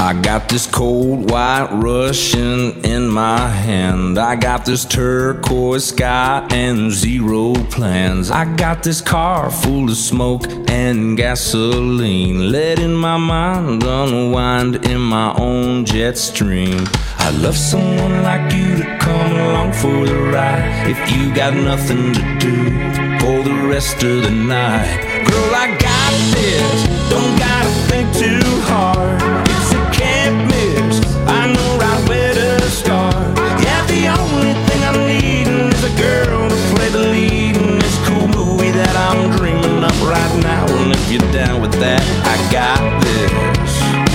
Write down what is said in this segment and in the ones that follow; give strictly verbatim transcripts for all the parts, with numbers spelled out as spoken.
I got this cold white Russian in my hand. I got this turquoise sky and zero plans. I got this car full of smoke and gasoline, letting my mind unwind in my own jet stream. I love someone like you to come along for the ride. If you got nothing to do for the rest of the night, girl, I got this, don't gotta think too hard. It's a can't miss, I know right where to start. Yeah, the only thing I'm needing is a girl to play the lead in this cool movie that I'm dreaming up right now. And if you're down with that, I got this.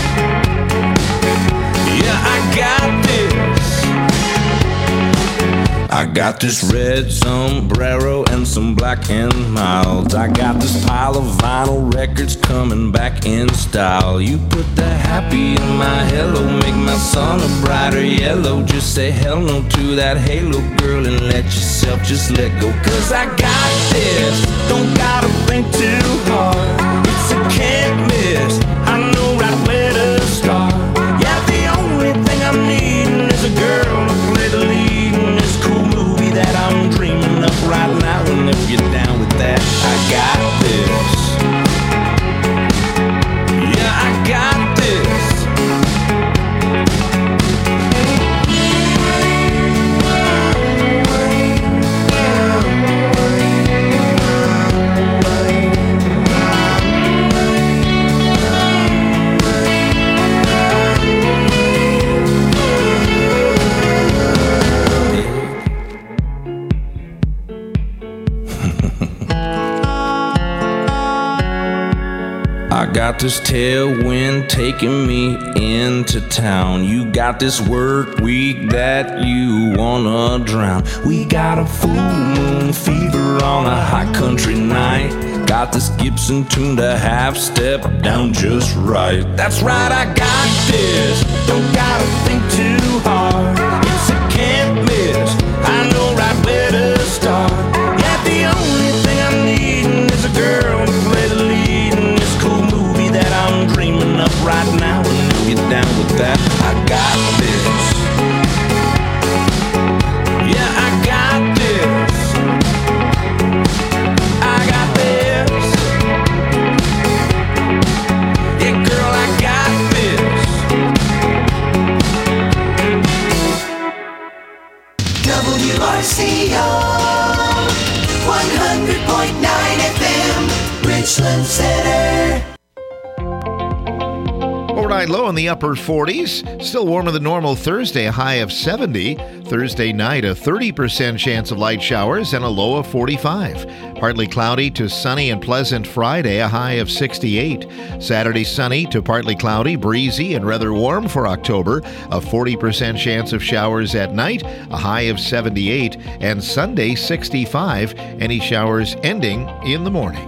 Yeah, I got this. I got this red sombrero and some black and milds. I got this pile of vinyl records coming back in style. You put the happy in my hello, make my sun a brighter yellow. Just say hell no to that halo, girl, and let yourself just let go. Cause I got this, don't gotta think too hard. It's a can't miss, I know right where to start. Yeah, the only thing I'm needing is a girl to play the lead in this cool movie that I'm dreaming up right now. And if you're down with that, I got this. Yeah, I got this. I got this tailwind taking me into town. You got this work week that you wanna drown. We got a full moon fever on a hot country night. Got this Gibson tuned a half step down just right. That's right, I got this, don't gotta think too hard. It's a can't miss, I know right where to start. Yeah, the only thing I'm needing is a girl to play the lead in this cool movie that I'm dreaming up right now. And if you're down with that, I got this. Yeah, I got this. I got this. Yeah, girl, I got this. W R C O one hundred point nine F M, Richland Center. Overnight low in the upper forties. Still warmer than normal Thursday, a high of seventy. Thursday night, a thirty percent chance of light showers and a low of forty-five. Partly cloudy to sunny and pleasant Friday, a high of sixty-eight. Saturday, sunny to partly cloudy, breezy and rather warm for October. A forty percent chance of showers at night, a high of seventy-eight. And Sunday, sixty-five. Any showers ending in the morning.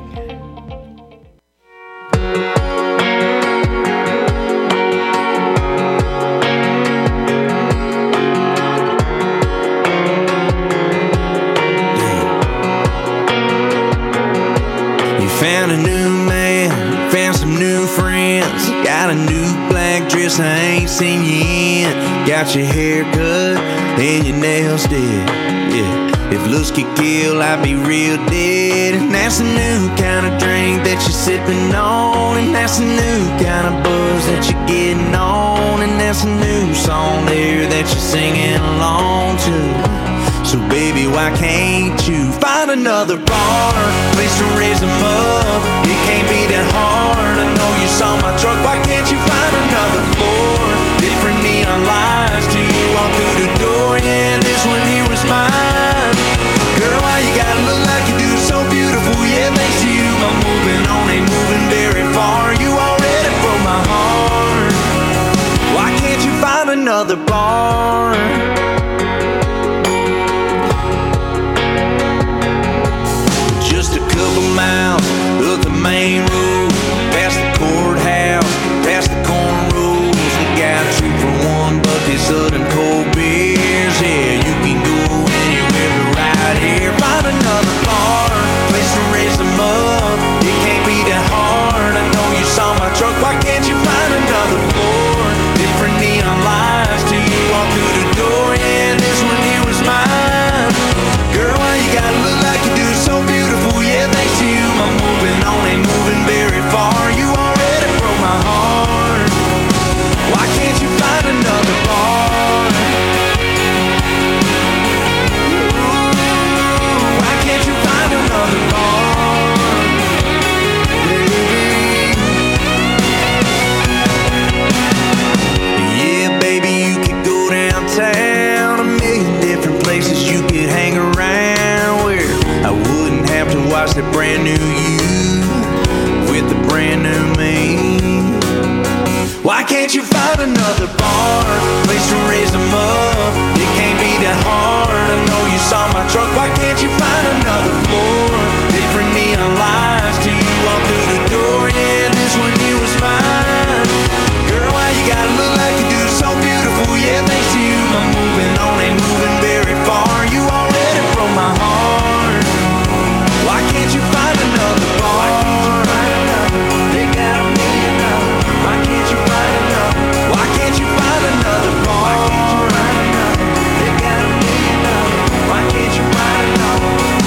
Found a new man, found some new friends. Got a new black dress I ain't seen you in. Got your hair cut and your nails did. Yeah, if looks could kill, I'd be real dead. And that's a new kind of drink that you're sipping on. And that's a new kind of buzz that you're getting on. And that's a new song there that you're singing along to. So baby, why can't you find another bar, place to raise them up? It can't be that hard. I know you saw my truck. Why can't you find another floor? Different neon lights till you walk through the door. Yeah, this one here was mine. Girl, why you gotta look like you do? So beautiful. Yeah, thanks to you, I'm moving on, ain't moving very far. You already broke my heart. Why can't you find another bar? Miles up the main road, past the courthouse, past the cornrows. We got two for one buckets of them cold beers. Yeah, you can go anywhere but right here. Find another bar, place to raise them up. It can't be that hard. I know you saw my truck. Why can't you find another floor? watch the brand new you with the brand new me. Why can't you find another bar, place to raise them up? It can't be that hard. I know you saw my truck. Why can't you find another floor? Different neon lights till you walk through the door. Yeah, this one here was mine. Girl, why you gotta look like you do? So beautiful. Yeah, thanks to you, I'm moving on, ain't moving very far. You already broke my heart. Why can't you find another bar? They got a million dollars. Why can't you find another? Why can't you find another bar? They got a million dollars. Why can't you find another?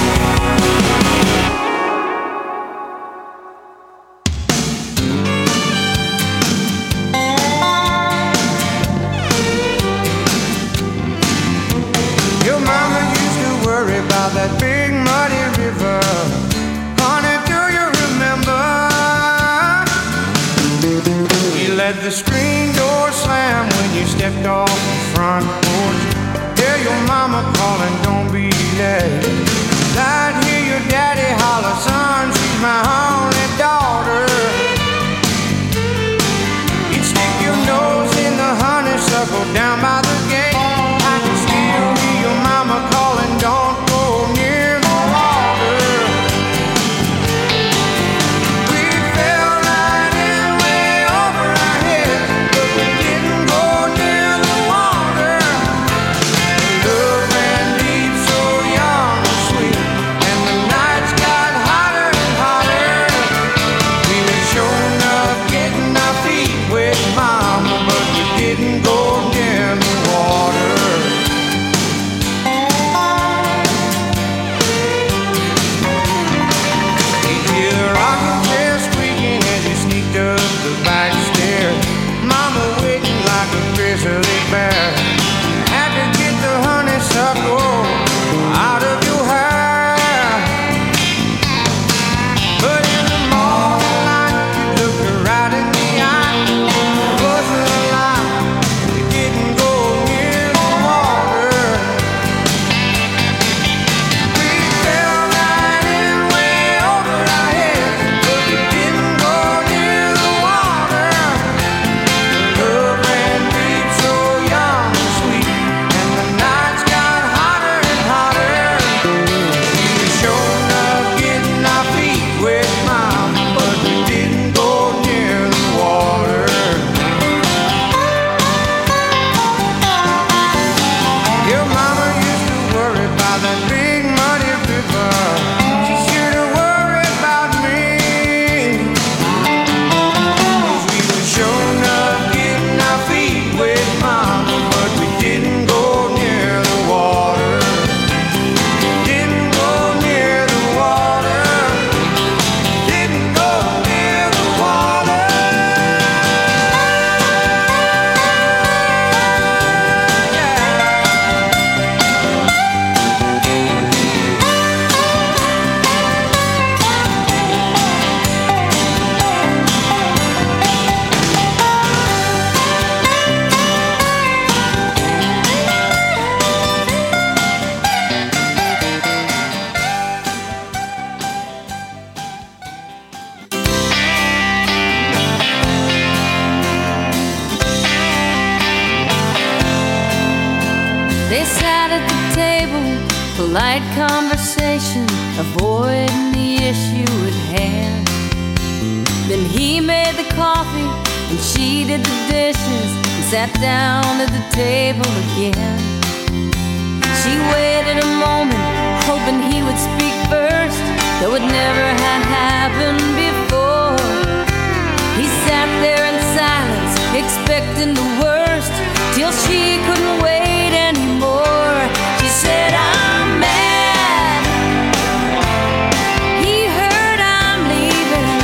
Your mama used to worry about that big muddy river. Honey, do you remember? You let the screen door slam when you stepped off the front porch. Hear your mama calling, don't be late. I'd hear your daddy holler, son, she's my only daughter. You'd stick your nose in the honeysuckle down by the gate. I can still hear your mama calling, don't go near the water. We fell right in way over our heads, but we didn't go near the water. Love ran deep, so young and sweet, and the nights got hotter and hotter. We were sure enough getting our feet wet, mama, but we didn't go near the water. You hear the rocking chair squeaking as you sneaked up the back stairs. Mama waiting like a grizzly bear. Had to get the honeysuckle out of your hair. But in the morning light, you looked her right in the eye. It wasn't a lie, we didn't go near the water. We fell right in way over our heads, but we didn't go near the water. Love ran deep, so young and sweet, and the nights got hotter and hotter. We were sure enough getting our feet wet, mama, but we didn't go near the water. Your mama used to worry about that big muddy river. She should have worried about me. 'Cause we were sure enough getting our feet wet, mama, but we didn't go near the water. Didn't go near the water. Didn't go near the water. They sat at the table, polite conversation, avoiding the issue at hand. Then he made the coffee and she did the dishes and sat down at the table again. She waited a moment, hoping he would speak first, though it never had happened before. He sat there in silence, expecting the worst, till she couldn't wait anymore. She said, I'm mad. He heard I'm leaving.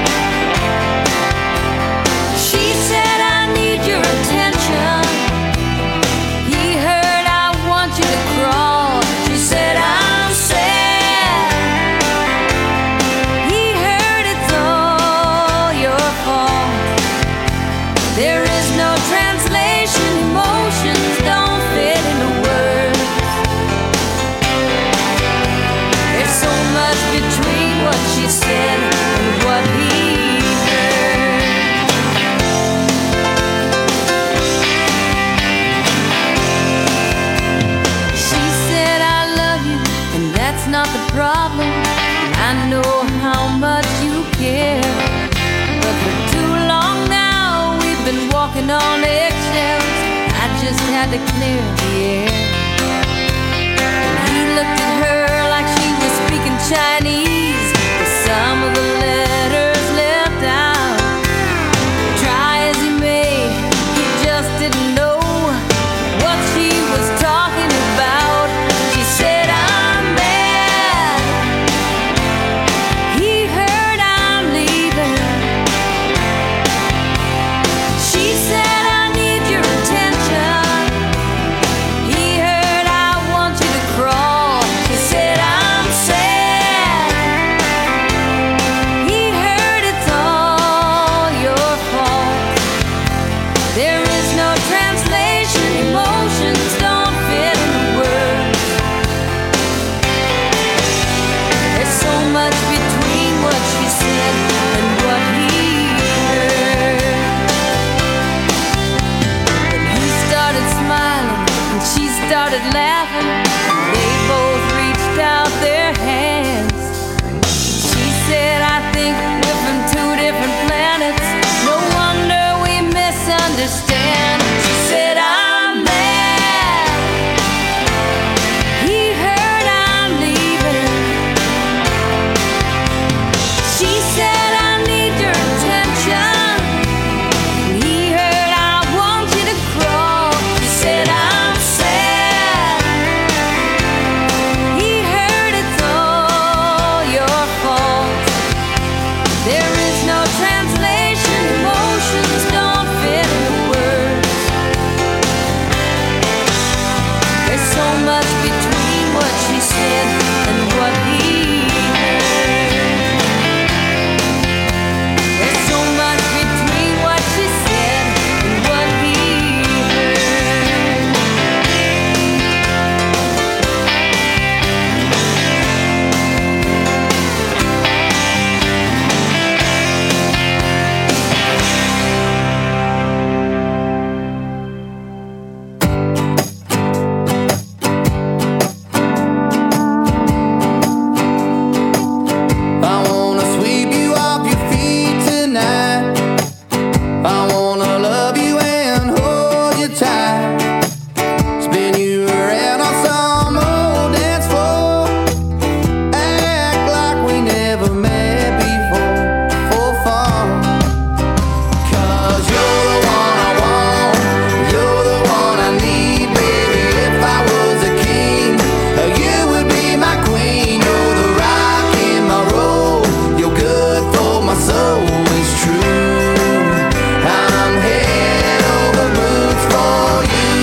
She said, I need your attention. He heard, I want you to crawl. She said, I'm sad. He heard, it's all your fault. There is no translation, emotion tried to clear the air. And he looked at her like she was speaking Chinese, with some of the letters left out. Try as he may, he just didn't know what she was talking about. She said, I'm bad. He heard I'm leaving. She said, I need your attention. He heard, I want you to crawl. She said, I'm sad. He heard, it's all your fault. There is no translation, emotions don't fit in the words. There's so much between what she said and what he heard. Then he started smiling and she started laughing. They both reached out their hands. She said, I think we're from two different planets. No wonder we misunderstand. She said, I'm mad. He heard I'm leaving. She said, I need your attention. He heard, I want you to crawl. She said, I'm sad. He heard, it's all your fault. There is no translation, emotions don't fit in the words. There's so much between what she said and what he heard. There's so much between what she said and what he heard. I wanna sweep you off your feet tonight. I wanna love you and hold you tight. Spin you around on some old dance floor. Act like we never met before, for fun. 'Cause you're the one I want, you're the one I need, baby. If I was a king, you would be my queen. You're the rock in my road, you're good for my soul, it's true. I'm head over boots for you.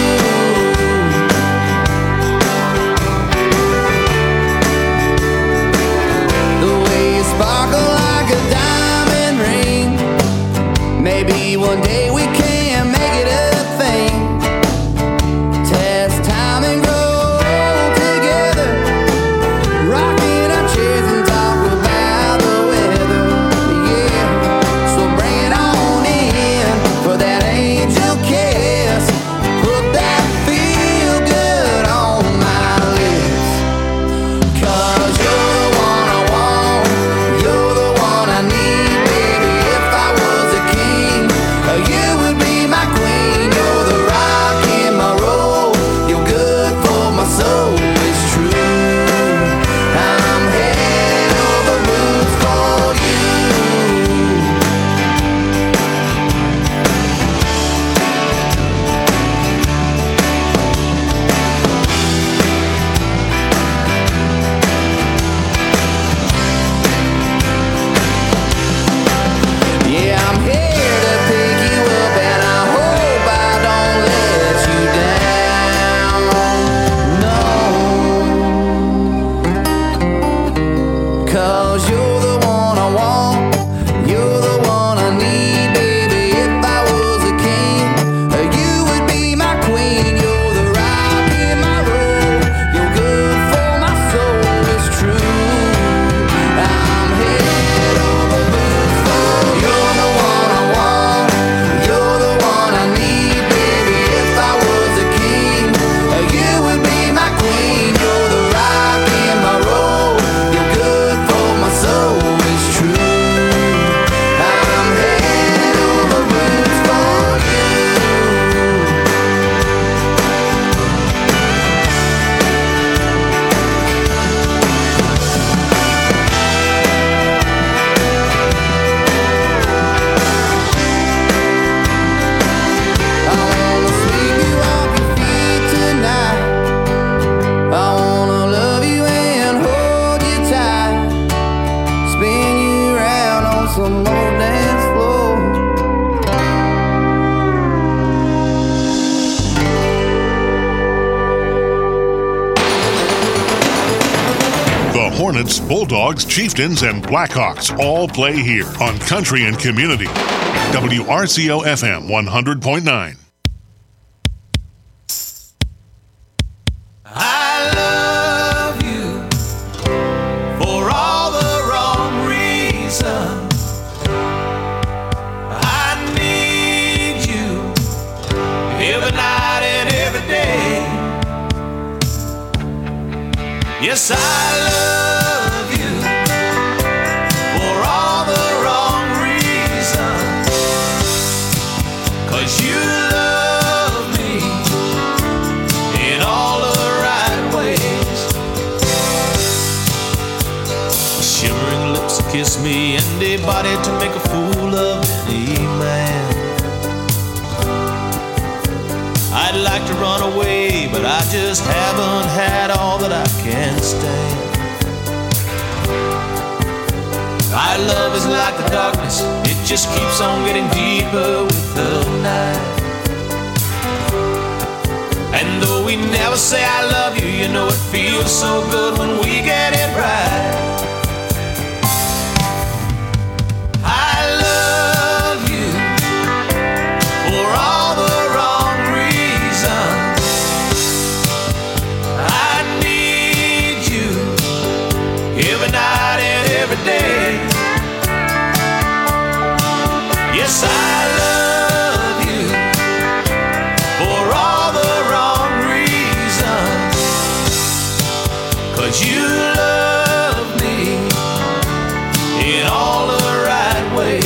The way you sparkle like a diamond ring. Maybe one day we can make it a thing. Test time and grow together. Rocking our chairs and talk about the weather. Yeah, so bring it on in for that angel kiss. Put that feel good on my lips. 'Cause you're the one I want, you're the one I need, baby. If I was a king, you would be my queen. You're the rock in my road, you're good for my soul, it's true. I'm head over boots for you. Yeah, I'm here to pick you up, and I hope I don't let you down. No, 'cause you're the one I want, you're the one I need, baby. If I was a king, you would be my queen. You're the rock in my road, you're good for my soul, it's true. I'm head over boots for you. You're the one I want, you're the one I need, baby. If I was a king, you would be my queen. You're the rock in my road, you're good for my soul, Cubs, Bulldogs, Chieftains, and Blackhawks all play here on Country and Community. W R C O F M one hundred point nine. I love you for all the wrong reasons. I need you every night and every day. Yes, I love you for all the wrong reasons. 'Cause you love me in all of the right ways. Shimmering lips kiss me and a body to make a fool of any man. I'd like to run away, but I just haven't had all that I can stand. Our love is like the darkness, it just keeps on getting deeper with the night. And though we never say I love you, you know it feels so good when we get it right. I love you for all the wrong reasons. I need you every night and every day. Yes, I love you for all the wrong reasons. 'Cause you love me in all the right ways.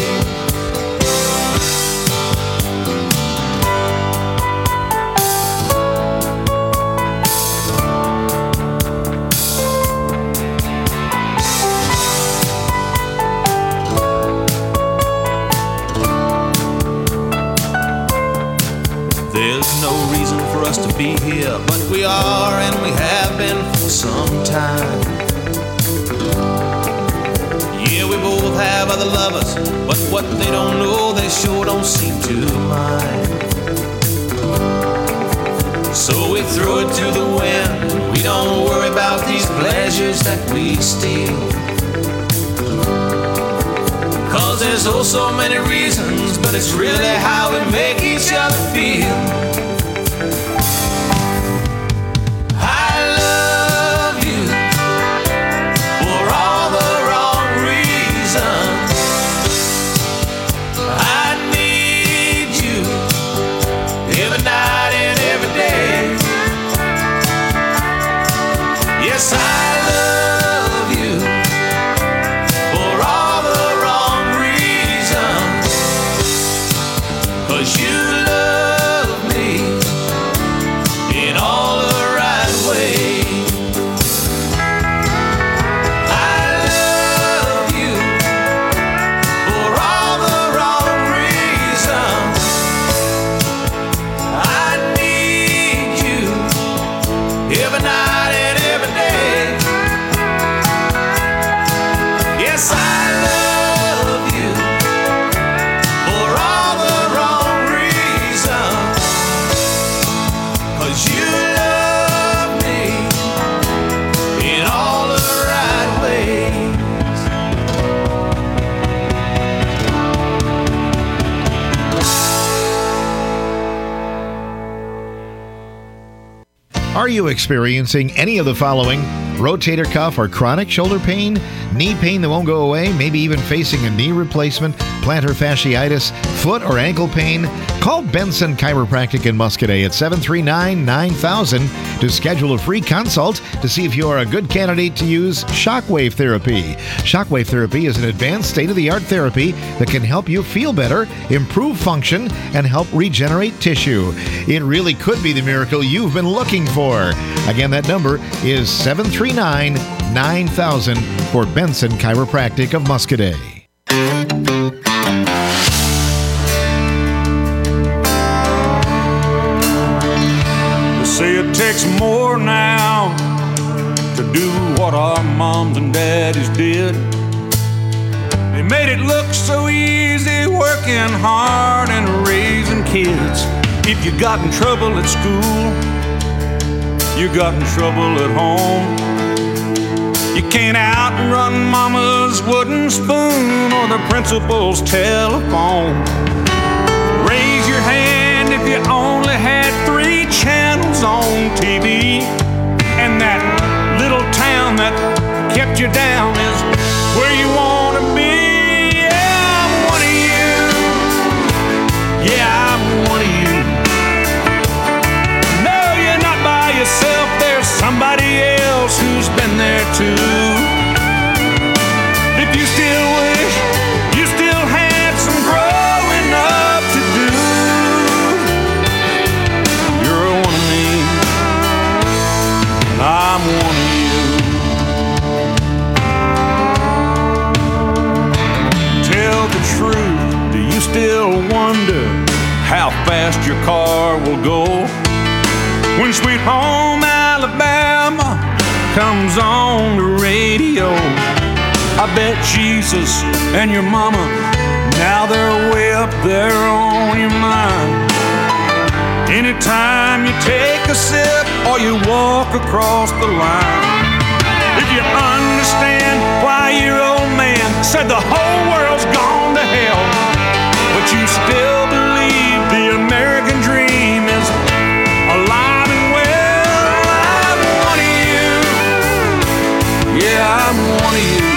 There's no reason for us to be here, but we are, and we have been for some time. Yeah, we both have other lovers, but what they don't know, they sure don't seem to mind. So we throw it to the wind, we don't worry about these pleasures that we steal. 'Cause there's oh so many reasons, but it's really how we make each other feel. I love you for all the wrong reasons. I need you every night and every day. Yes, I love you for all the wrong reasons. 'Cause you love me in all the right ways. I love you for all the wrong reasons. I need you every night and every day. Yes, I love you for all the wrong reasons. 'Cause you love me in all the right ways. Are you experiencing any of the following? Rotator cuff or chronic shoulder pain? Knee pain that won't go away? Maybe even facing a knee replacement? Plantar fasciitis? Foot or ankle pain? Call Benson Chiropractic in Muscadet at seven three nine, nine thousand to schedule a free consult to see if you are a good candidate to use shockwave therapy. Shockwave therapy is an advanced state-of-the-art therapy that can help you feel better, improve function, and help regenerate tissue. It really could be the miracle you've been looking for. Again, that number is seven three nine, nine thousand for Benson Chiropractic of Muscadet. They say it takes more now to do what our moms and daddies did. They made it look so easy, working hard and raising kids. If you got in trouble at school, you got in trouble at home. You can't outrun mama's wooden spoon or the principal's telephone. Raise your hand if you only had three channels on T V. And that little town that kept you down is where you want to be. Yeah, I'm one of you. Yeah, I'm one of you. No, you're not by yourself. There's somebody else who's been there too. If you still wish you still had some growing up to do, you're one of me, and I'm one of you. Tell the truth, do you still wonder how fast your car will go when Sweet Home Alabama comes on the radio? I bet Jesus and your mama, now they're way up there on your mind. Anytime you take a sip or you walk across the line, if you understand why your old man said the whole world's gone to hell, but you still believe the American dream is alive and well, I'm one of you. Yeah, I'm one of you.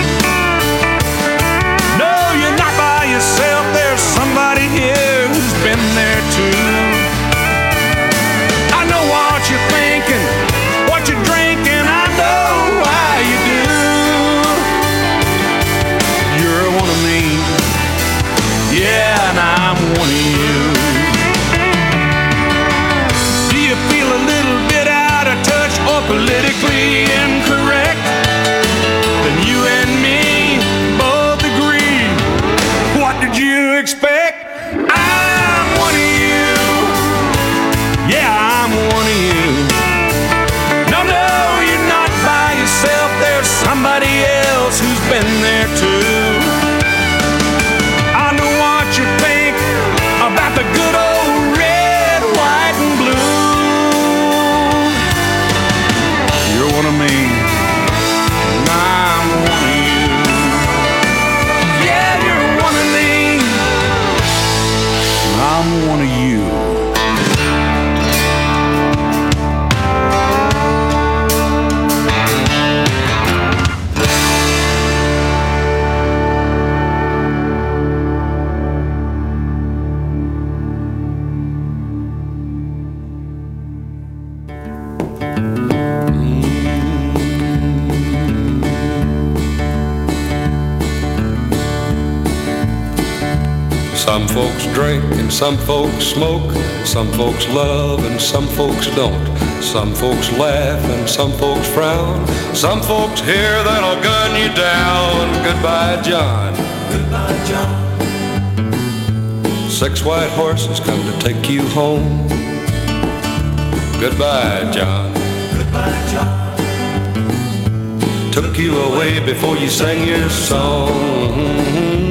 No, you're not by yourself. There's somebody here who's been there too. I know what you're thinking, what you're drinking. I know why you do. You're one of me. Yeah, and I'm one of you. Do you feel a little bit out of touch or politically incorrect? Then you and me both agree. What did you expect? I'm one of you. Yeah, I'm one of you. No, no, you're not by yourself. There's somebody else who's been there too. I know what you think about the good old red, white, and blue. You're one of me, and I'm one of you. Yeah, you're one of me, and I'm one of you. Some folks drink and some folks smoke. Some folks love and some folks don't. Some folks laugh and some folks frown. Some folks hear that'll gun you down. Goodbye, John. Goodbye, John. Six white horses come to take you home. Goodbye, John. Goodbye, John. Took you away before you sang your song.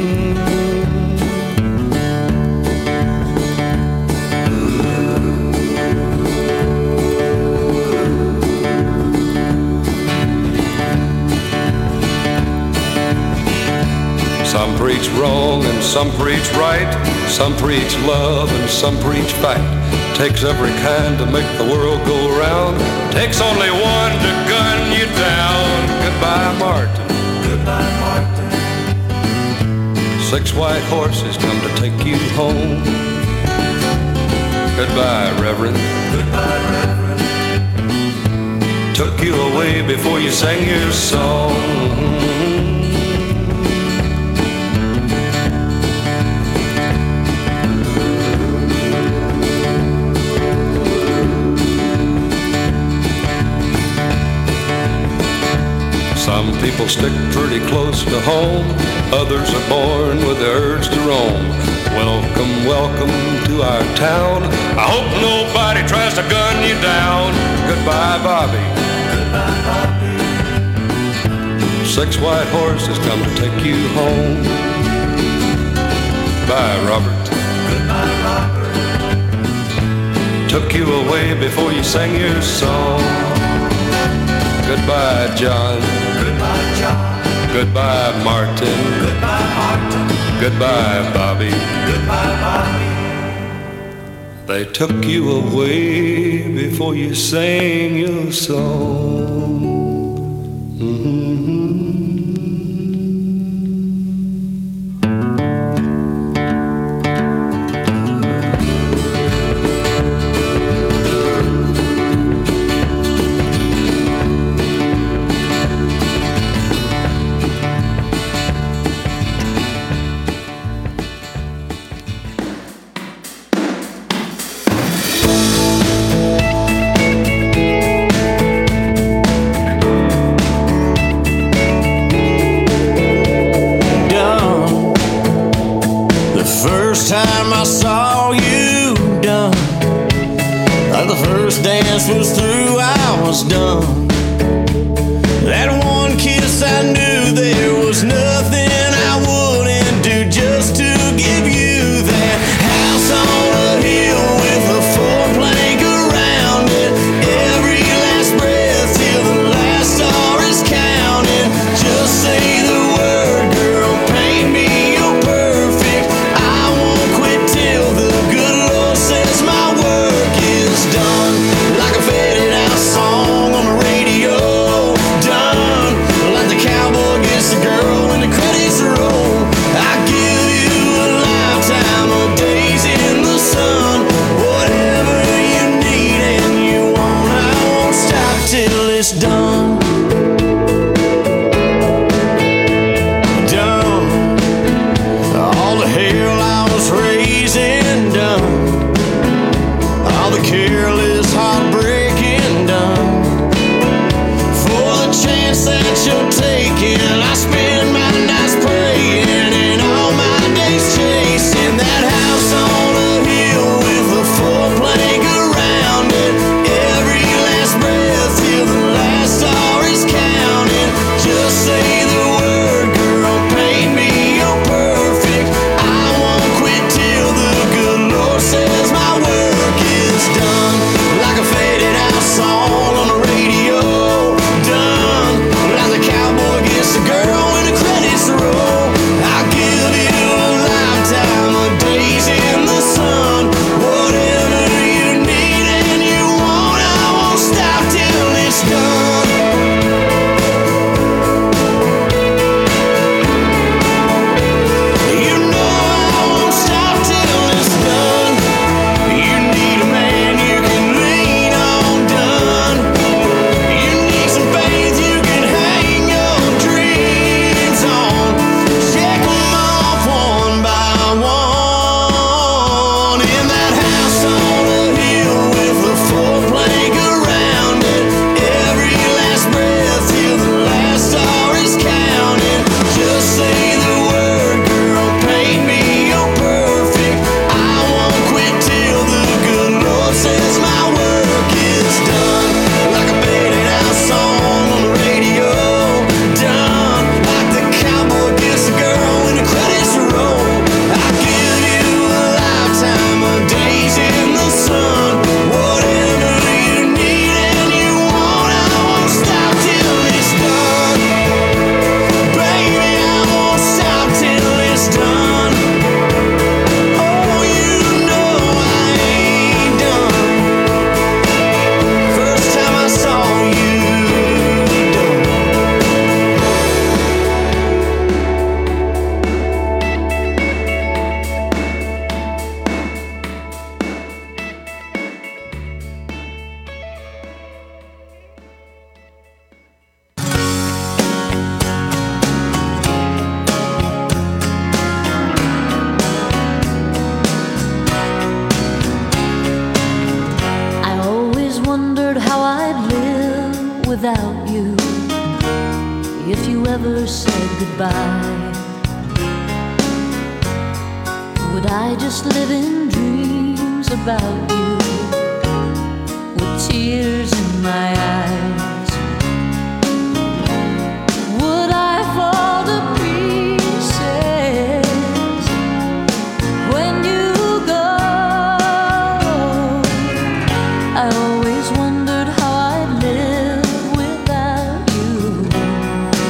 Some preach wrong and some preach right. Some preach love and some preach fight. Takes every kind to make the world go round. Takes only one to gun you down. Goodbye, Martin. Goodbye, Martin. Six white horses come to take you home. Goodbye, Reverend. Goodbye, Reverend. Took you away before you sang your song. Some people stick pretty close to home. Others are born with the urge to roam. Welcome, welcome to our town. I hope nobody tries to gun you down. Goodbye, Bobby. Goodbye, Bobby. Six white horses come to take you home. Bye, Robert. Goodbye, Robert. Took you away before you sang your song. Goodbye, John. Goodbye, John. Goodbye, Martin. Goodbye, Martin. Goodbye, Bobby. Goodbye, Bobby. They took you away before you sang your song. Mm-hmm. Time I saw you done, like the first dance was through, I was done. That one kiss, I knew there was nothing I wouldn't do just to give you that house on a hill with a four plank around it. Every last breath till the last star is counted. Just say the word, girl, paint me your perfect. I won't quit till the good Lord says my work is done. Like a faded out song on the radio. Done like the cowboy gets the girl when the credits roll. I give you a lifetime of days in the sun. Whatever you need and you want, I won't stop till it's done. Done all the hell I was raising, done all the careless heartbreaking, done for the chance that you're taking. I spend my nights praying and all my days chasing that house on a hill with a four plank around it. Every last breath till the last star is counted. Just say the word, girl, paint me your perfect. I won't quit till the good Lord says my work is done. Like a faded out song on the radio. Done like the cowboy gets the girl when the credits roll. I'll give you a lifetime of days in the sun. Whatever you need and you want, I won't stop till it's done. You know I won't stop till it's done. You need a man you can lean on, done. You need some faith you can hang your dreams on. Check them off one by one. In that house on a hill with a four plank around it. Every last breath till the last star is counted. Just say the word, girl, paint me your perfect. I won't quit till the good Lord says my work is done. Like a faded out song on the radio. Done like the cowboy gets the girl when the credits roll. I give you a lifetime of days in the sun. Whatever you need and you want, I won't stop till it's done. Baby, I won't stop till it's done. Oh, you know I ain't done. First time I saw you done. I always wondered how I'd live without you. If you ever said goodbye, would I just live in dreams about you with tears in my eyes? Would I fall to pieces when you go? I always wondered how I'd live without you.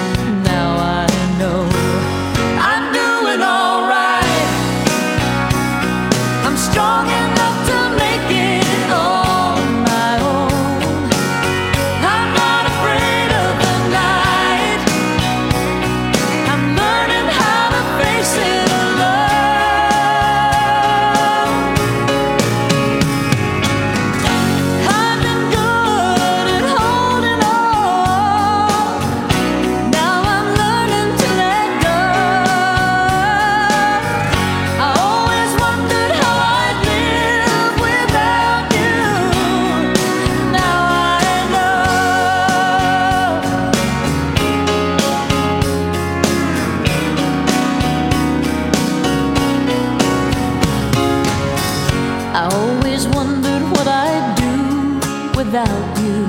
without you.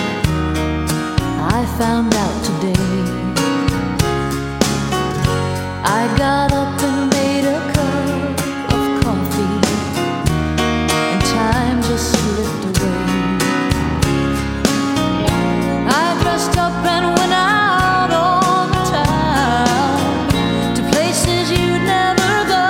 I found out today. I got up and made a cup of coffee, and time just slipped away. I dressed up and went out on the town to places you'd never go.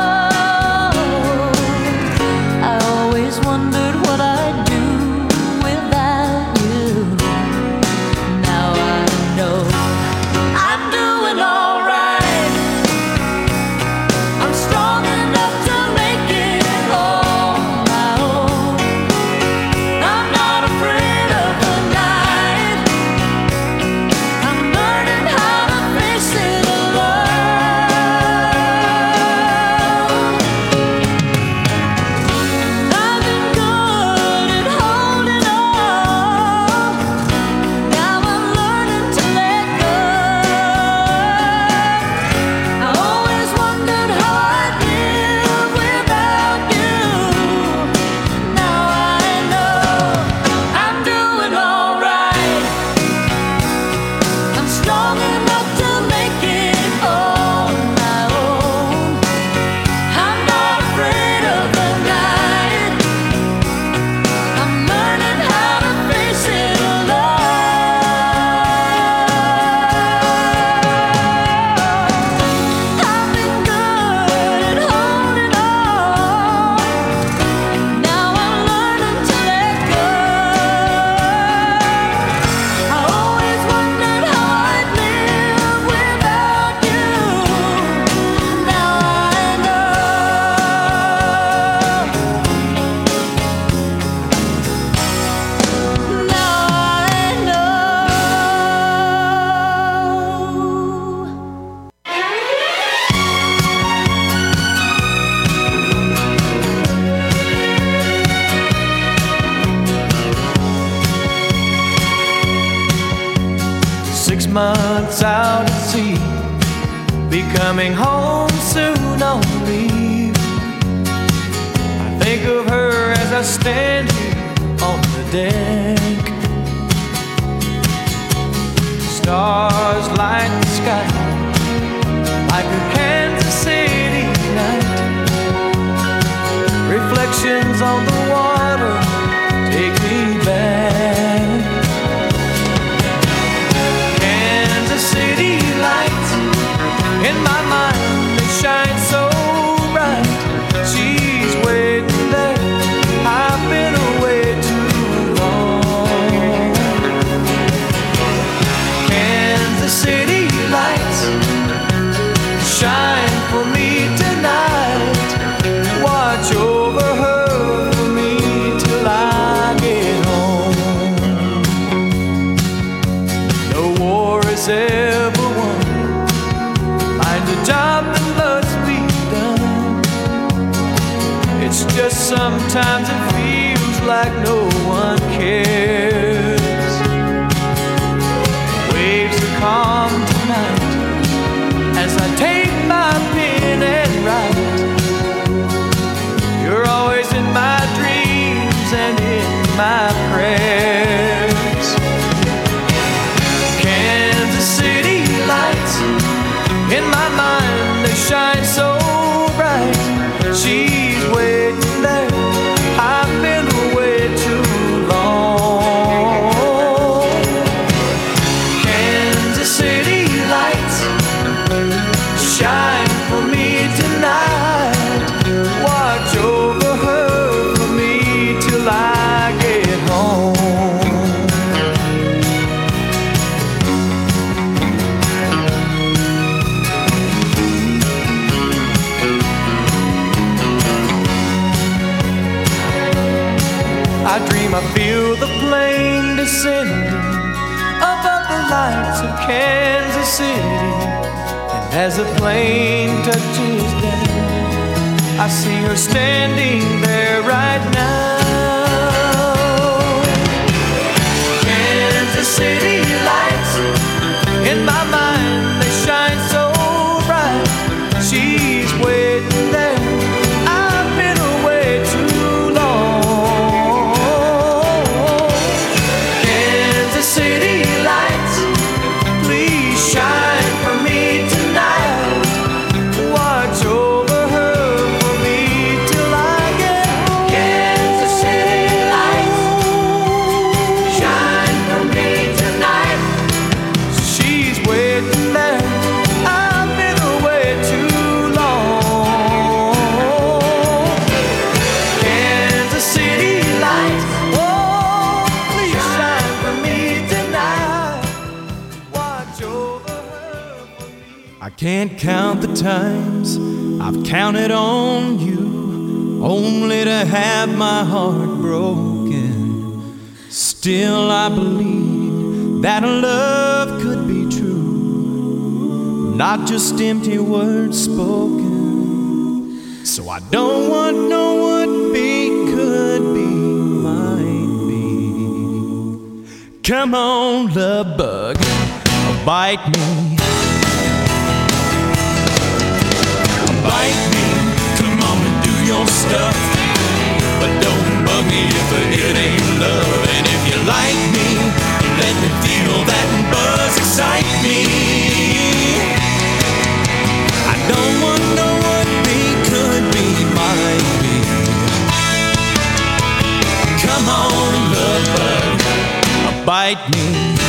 I always wondered what I'd do without you. Now I know I'm doing all right. I'm strong enough to make it on my own. I'm not afraid of the night. I'm learning how to face it alone. I've been good at holding on. Now I'm learning to let go. I always wondered how I'd live without you. Now I know I'm doing all right. I'm strong enough to make it on my own. I'm not afraid of the night. I'm learning how to face it alone. I've been good at holding on. Now I'm learning to let go. I always wondered how I'd live without you. Now I know. Now I know. Six months out at sea, be coming home soon on leave. I think of her as I stand here on the deck. Stars light the sky like a Kansas City night. Reflections on the water take me back. Kansas City lights in my mind, they shine so bright. She's waiting there, I've been away too long. Kansas City lights shine for me tonight. Watch over her for me till I get home. No war is ever won. Find a job that must be done. It's just sometimes it feels like no one cares. Waves are calm tonight as I take my pen and write. You're always in my dreams and in my prayers. Kansas City lights in my mind, they shine so bright. She's waiting there, I've been away too long. Kansas City lights shine for me tonight. Watch over her for me till I get home. I dream I feel the plane descending above the lights of Kansas City. And as the plane touches down, I see her standing there right now. Kansas City lights in my mind, they shine so bright. She's waiting there, I've been away too long. Can't count the times I've counted on you, only to have my heart broken. Still I believe that love could be true, not just empty words spoken. So I don't want no what be, could be, might be. Come on, love bug, bite me. Bite me, come on and do your stuff, but don't bug me if it ain't love. And if you like me, let me feel that buzz excite me. I don't want no what be, could be, might be. Come on, love bug, bite me.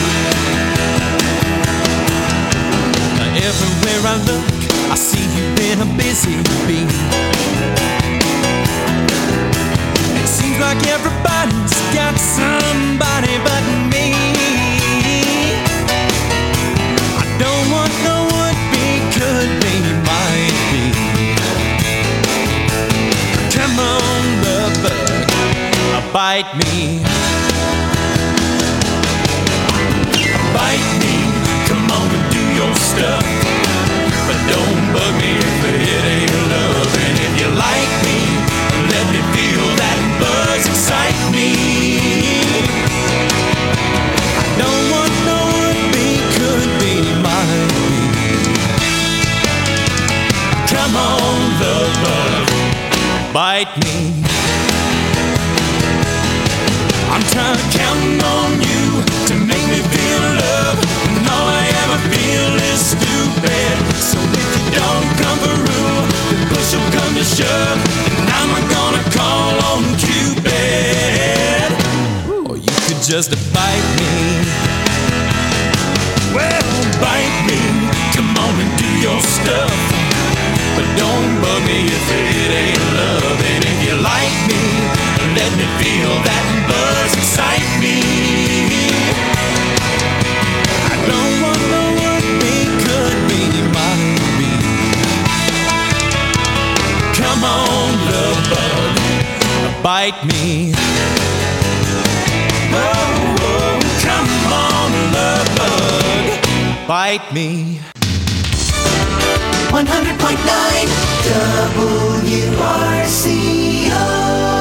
Everywhere I look, I see you've been a busy bee. It seems like everybody's got somebody but me. I don't want no would be, could be, might be. Come on, love bug, bite me. Bite me, come on and do your stuff, but don't bug me if it ain't love. And if you like me, let me feel that buzz excite me. I don't want no would be, could be, might be. Come on, love bug, bite me. I'm trying to count on you to make me feel love, and all I ever feel is stupid. So if you don't come through, the push will come to shove, and I'm gonna call on Cupid. Or you could just bite me. Well, bite me, come on and do your stuff, but don't bug me if it ain't love. And if you like me, let me feel that buzz excite me. I don't want no what be, could be, might be. Come on, love bug, bite me. Whoa, whoa, come on, love bug, bite me. one hundred point nine W R C O.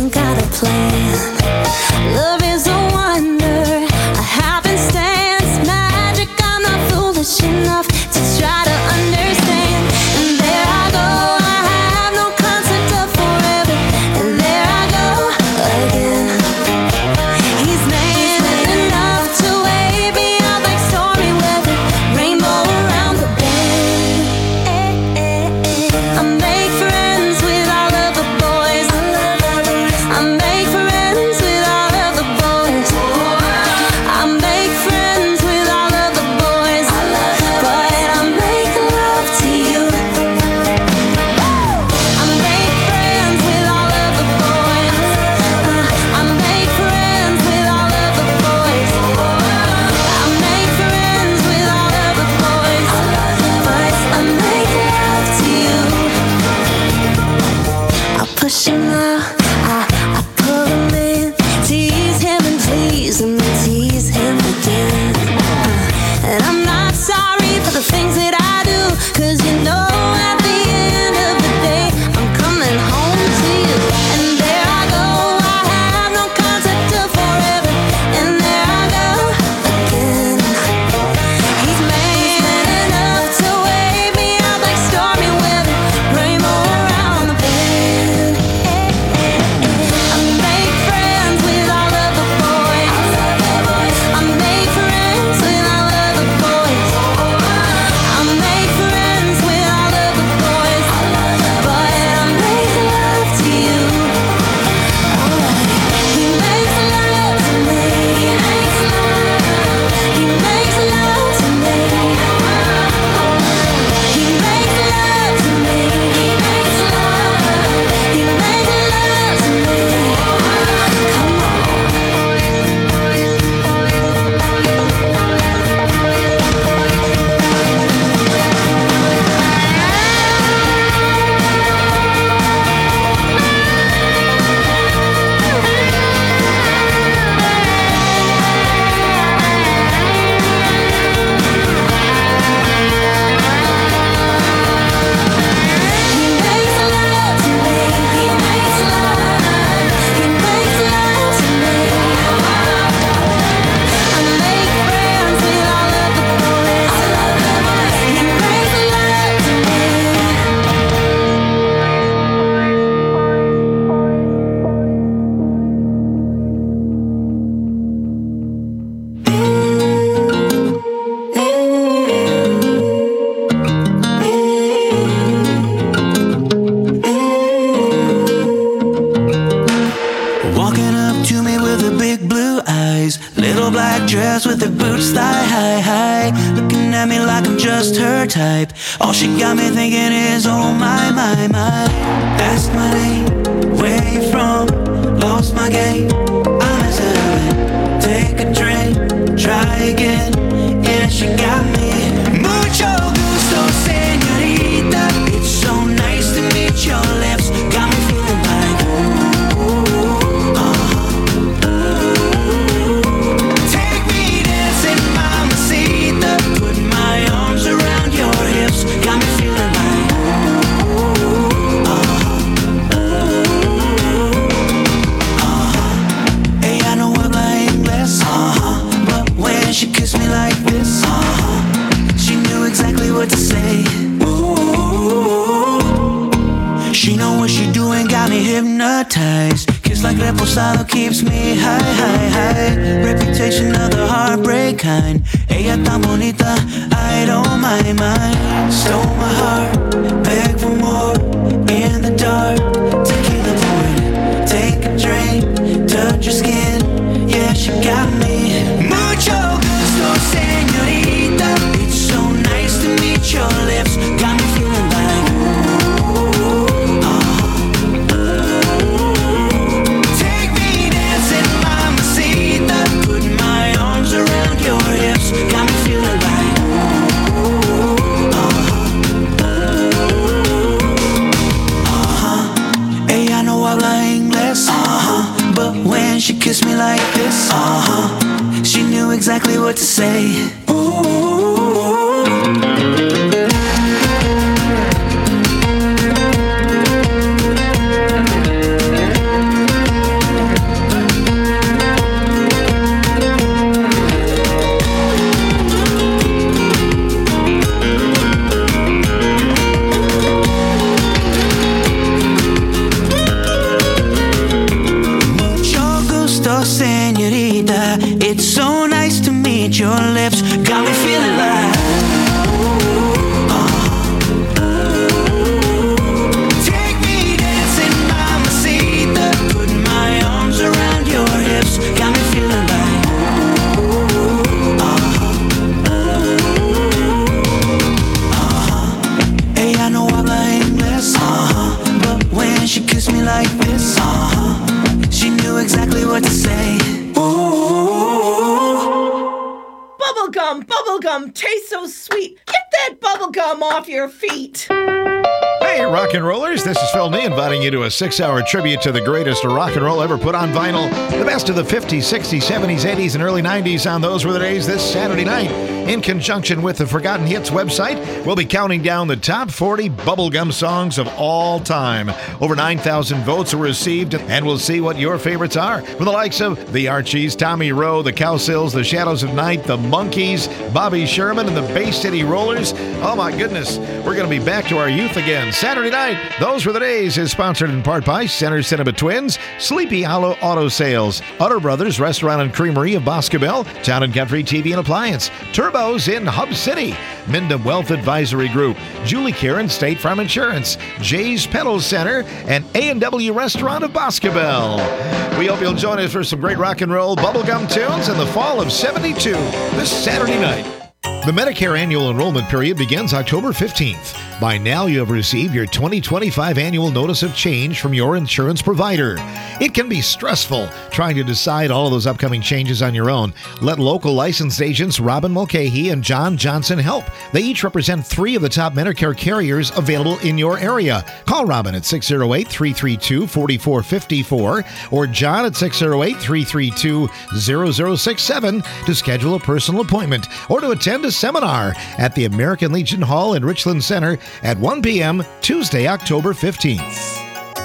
Love is a wonder, a happenstance. little black dress with her boots thigh high, high, looking at me like I'm just her type. All she got me thinking is, oh my, my, my. Ask my name, where you from? Lost my game, I'm hesitant. Take a drink, try again. Yeah, she got me. Mucho gusto, señorita. It's so nice to meet your lips. Got me feeling like ooh, uh-huh, ooh. Take me dancing, mamacita. Put my arms around your hips. Got me feeling like ooh, uh-huh, uh-huh. Hey, I know habla inglés, uh-huh, but when she kissed me like this, uh-huh, she knew exactly what to say. Ooh, she know what she doing, got me hypnotized. Kiss like reposado keeps me high, high, high. Reputation of the heartbreak kind. Ella tan bonita, I don't mind, mind. Stole my heart, beg for more. In the dark, tequila pouring. Take a drink, touch your skin. Yeah, she got me. Mucho gusto, señorita. It's so nice to meet your lips. Got me feeling like ooh, uh-huh, ooh. Take me dancing, mamacita. Put my arms around your hips. Got me feeling like ooh, uh-huh, uh-huh. Ella no habla inglés, uh-huh, but when she kissed me like this, uh-huh, she knew exactly what to say. Ooh. Señorita, it's so nice to meet your lips. Got me feeling like uh, take me dancing, mamacita. Put my arms around your hips. Got me feeling like uh, uh, ella no habla inglés, uh, but when she kissed me like this, uh, she knew exactly what to say. Bubblegum, bubblegum, tastes so sweet. Get that bubblegum off your feet. Hey, rock and rollers, this is Phil Nee inviting you to a six-hour tribute to the greatest rock and roll ever put on vinyl. The best of the fifties, sixties, seventies, eighties, and early nineties on Those Were the Days this Saturday night. In conjunction with the Forgotten Hits website, we'll be counting down the top forty bubblegum songs of all time. Over nine thousand votes were received, and we'll see what your favorites are. From the likes of the Archies, Tommy Rowe, the Cowsills, the Shadows of Night, the Monkees, Bobby Sherman, and the Bay City Rollers. Oh my goodness, we're going to be back to our youth again. Saturday night, Those Were the Days is sponsored in part by Center Cinema Twins, Sleepy Hollow Auto Sales, Utter Brothers Restaurant and Creamery of Boscobel, Town and Country T V and Appliance, Turbos in Hub City, Mindom Wealth Advisory Group, Julie Karen State Farm Insurance, Jay's Pedal Center, and A and W Restaurant of Boscobel. We hope you'll join us for some great rock and roll bubblegum tunes in the fall of seventy-two this Saturday night. The Medicare annual enrollment period begins October fifteenth. By now, you have received your twenty twenty-five annual notice of change from your insurance provider. It can be stressful trying to decide all of those upcoming changes on your own. Let local licensed agents Robin Mulcahy and John Johnson help. They each represent three of the top Medicare carriers available in your area. Call Robin at six oh eight, three three two, four four five four or John at six oh eight, three three two, zero zero six seven to schedule a personal appointment or to attend a seminar at the American Legion Hall in Richland Center at one p.m. Tuesday, October fifteenth.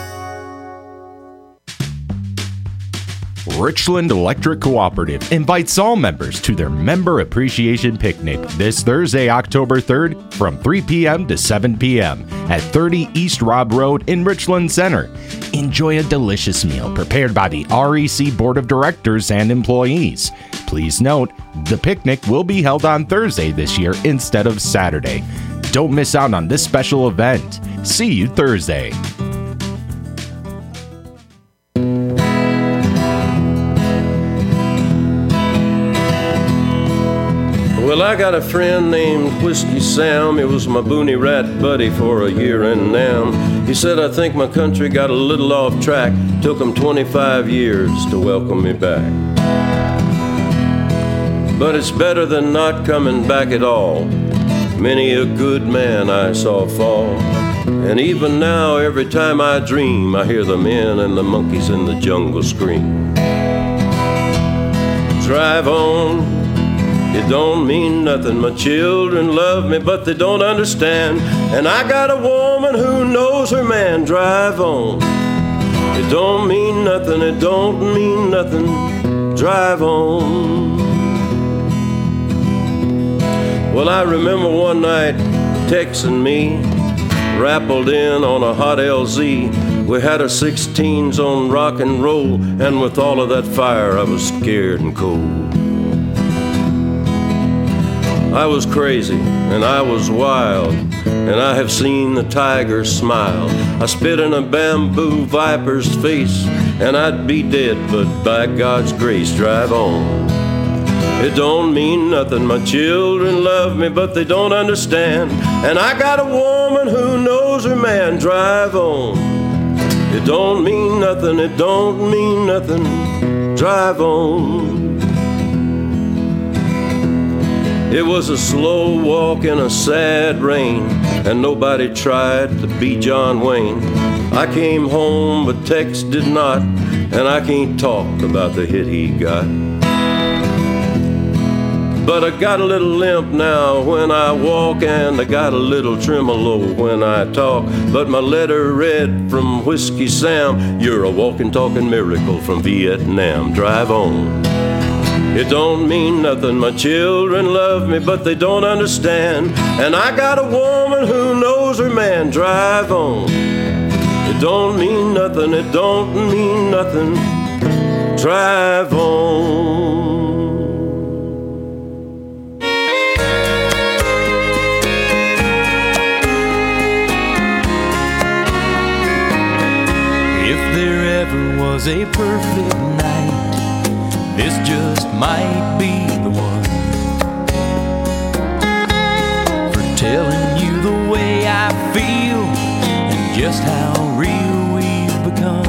Richland Electric Cooperative invites all members to their Member Appreciation Picnic this Thursday, October third from three p.m. to seven p.m. at thirty East Robb Road in Richland Center. Enjoy a delicious meal prepared by the R E C Board of Directors and employees. Please note, the picnic will be held on Thursday this year instead of Saturday. Don't miss out on this special event. See you Thursday. Well, I got a friend named Whiskey Sam. He was my boonie rat buddy for a year and now. He said, I think my country got a little off track. Took him twenty-five years to welcome me back. But it's better than not coming back at all. Many a good man I saw fall. And even now, every time I dream, I hear the men and the monkeys in the jungle scream. Drive on. It don't mean nothing. My children love me, but they don't understand. And I got a woman who knows her man. Drive on. It don't mean nothing. It don't mean nothing. Drive on. Well, I remember one night texting me, rappled in on a hot L Z. We had our sixteens on rock and roll, and with all of that fire, I was scared and cold. I was crazy, and I was wild, and I have seen the tiger smile. I spit in a bamboo viper's face, and I'd be dead, but by God's grace, drive on. It don't mean nothing. My children love me, but they don't understand. And I got a woman who knows her man. Drive on. It don't mean nothing. It don't mean nothing. Drive on. It was a slow walk in a sad rain, and nobody tried to be John Wayne. I came home, but Tex did not, and I can't talk about the hit he got. But I got a little limp now when I walk, and I got a little tremolo when I talk. But my letter read from Whiskey Sam, you're a walking, talking miracle from Vietnam. Drive on. It don't mean nothing. My children love me, but they don't understand. And I got a woman who knows her man. Drive on. It don't mean nothing. It don't mean nothing. Drive on. If there ever was a perfect night, this just might be the one for telling you the way I feel and just how real we've become.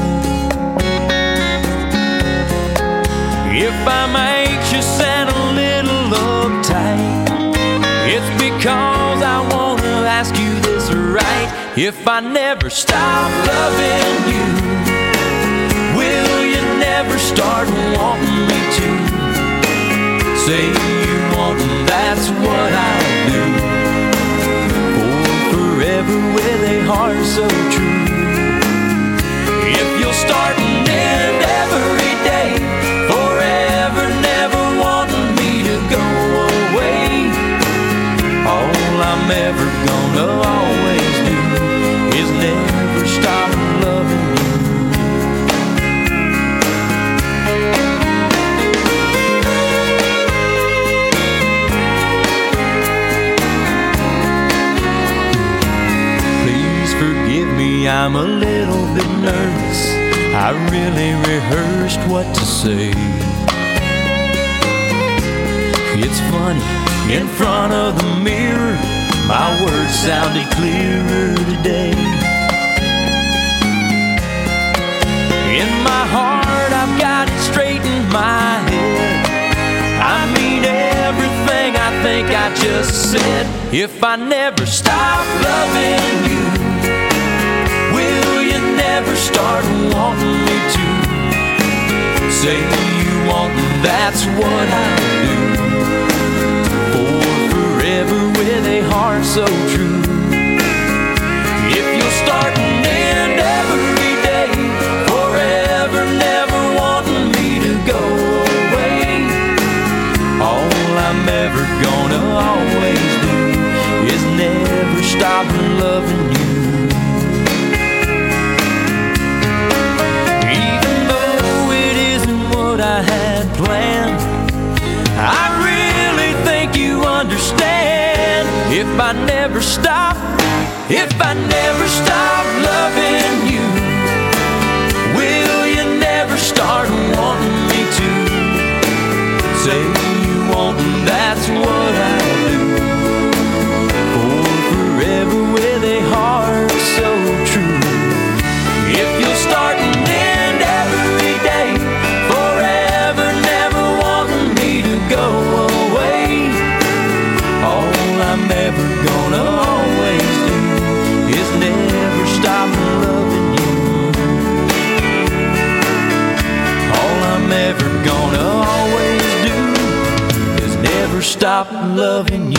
If I'm anxious and a little uptight, it's because I want to ask you this right. If I never stop loving you, will you never start wanting me to? Say you want, and that's what I'll do. For forever with a heart so true. If you'll start and end every day, forever never wanting me to go away, all I'm ever gonna always do is never stop loving you. I'm a little bit nervous. I really rehearsed what to say. It's funny, in front of the mirror, my words sounded clearer today. In my heart, I've got it straight in my head. I mean everything I think I just said. If I never stop loving you, never start wanting me to? Say you want, and that's what I'll do. For forever with a heart so true. If you'll start and end every day, forever never wanting me to go away, all I'm ever gonna always do is never stop loving you. I had planned, I really think you understand. If I never stop, if I never stop loving you, will you never start wanting me to? Say you want, and that's what I stop loving you.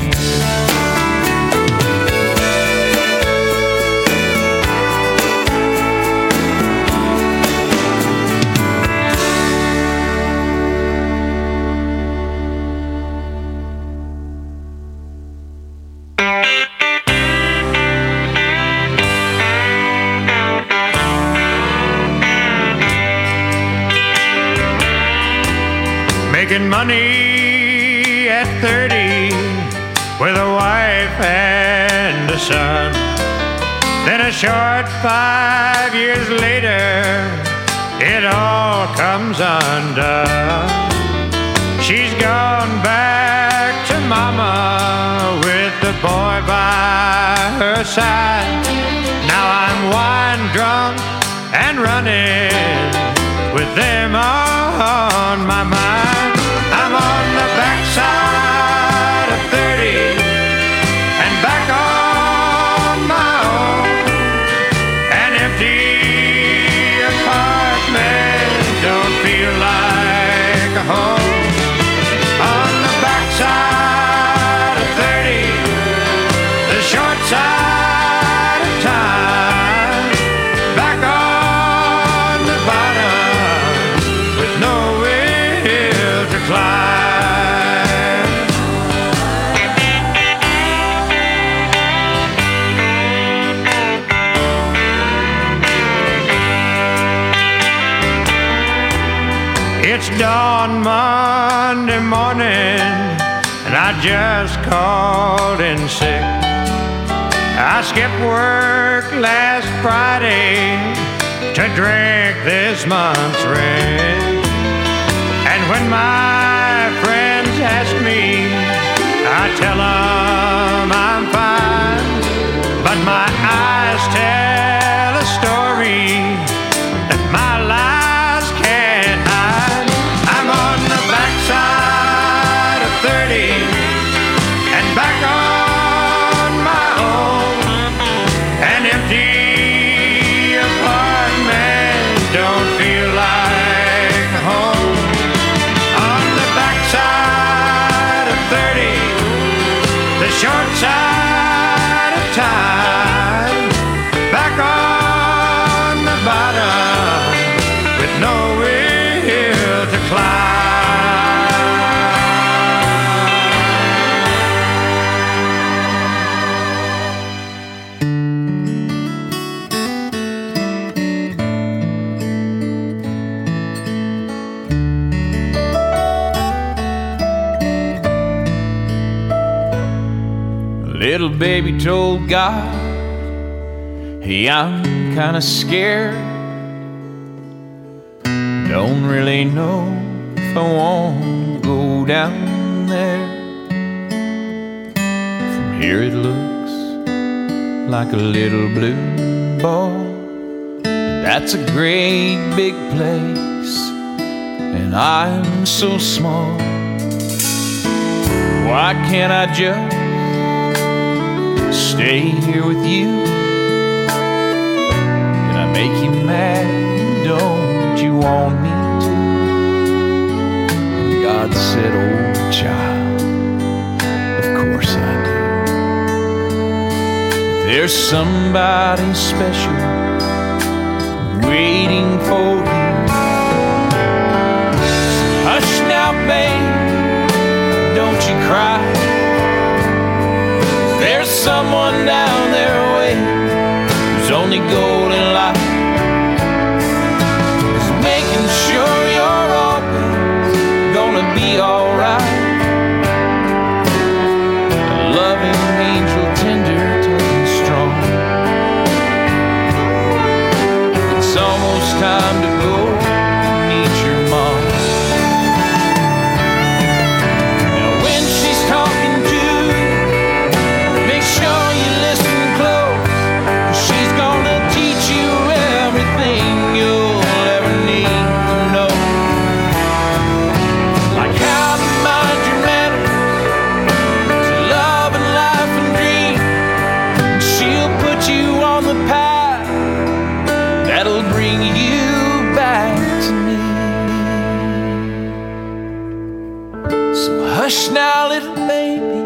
Making money at thirty with a wife and a son. Then a short five years later, it all comes undone. She's gone back to mama with the boy by her side. Now I'm wine drunk and running with them on my mind. I'm on the backside of thirty and back on my own. An empty apartment don't feel like a home. On the backside of thirty, the short side of time. Back on the bottom with no will to climb. It's dawn Monday morning and I just called in sick. I skipped work last Friday to drink this month's rent. And when my friends ask me, I tell them I'm fine. But my eyes tell a story that my lies can't hide. I'm on the backside of thirty and back on my own. An empty apartment don't feel like home. On the backside of thirty, the short side of time. Back on the bottom with no will to climb. Little baby told God, hey, I'm kinda scared. Don't really know if I want to go down there. From here it looks like a little blue ball. That's a great big place, and I'm so small. Why can't I just stay here with you? Can I make you mad? Don't you want me to? And God said, oh child, of course I do. There's somebody special waiting for you. Hush now, babe, don't you cry. There's someone down there waiting whose only goal in life is making sure you're always gonna be alright. A loving angel, tender, tough and strong. It's almost time to go meet your mom. Now when she's talking to you'll ever need to know, like how to mind Hush now, little baby,